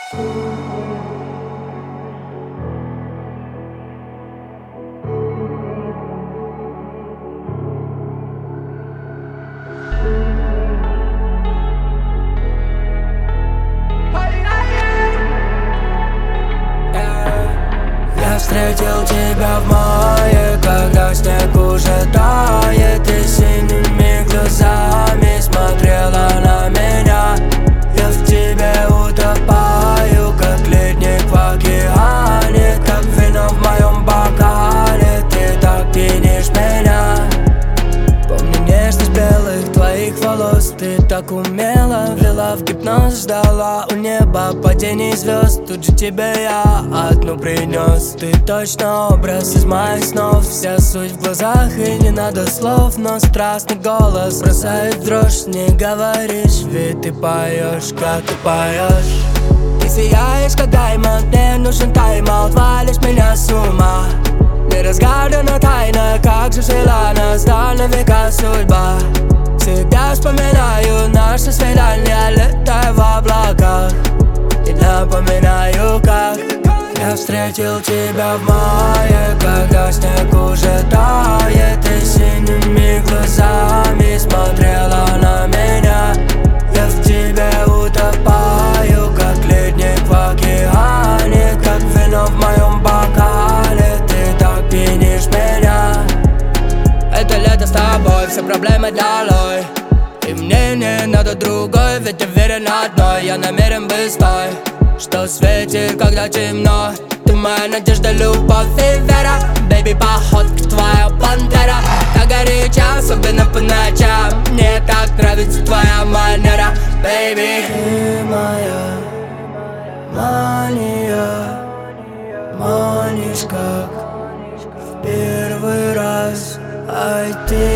Я встретил тебя в мае, когда снег уже тает, и синими глазами смотрела на меня. Я в тебе утопаю, как ледник в океане, как вино в моем бокале, ты так пьянишь меня. Помню нежность белых твоих волос, ты так умело ввела в гипноз, ждала у неба падений звезд. Тут же тебе я одну принес. Ты точно образ из моих снов, вся суть в глазах и не надо слов, но страстный голос бросает в дрожь. Не говоришь, ведь ты поешь, как ты поешь. Ты сияешь, как даймонд, мне нужен тайм-аут, валишь меня с ума. Неразгадана тайна, как же жила нас до на века судьба. Всегда вспоминаю наше свидание, летаю в облаках и напоминаю, как я встретил тебя в мае, когда снег уже тает, и синими глазами смотрела на меня. Я в тебе утопаю, как ледник в океане, как вино в моем бокале, ты так пьянишь меня. Это лето с тобой, все проблемы долой, и мне не надо другой, ведь уверен одной, я намерен быть с той, что светит, когда темно. Ты моя надежда, любовь и вера, бэйби, походка твоя пантера. Так горячо, особенно по ночам, мне так нравится твоя манера, бэйби. Ты моя мания, манишь как в первый раз. Ай, ты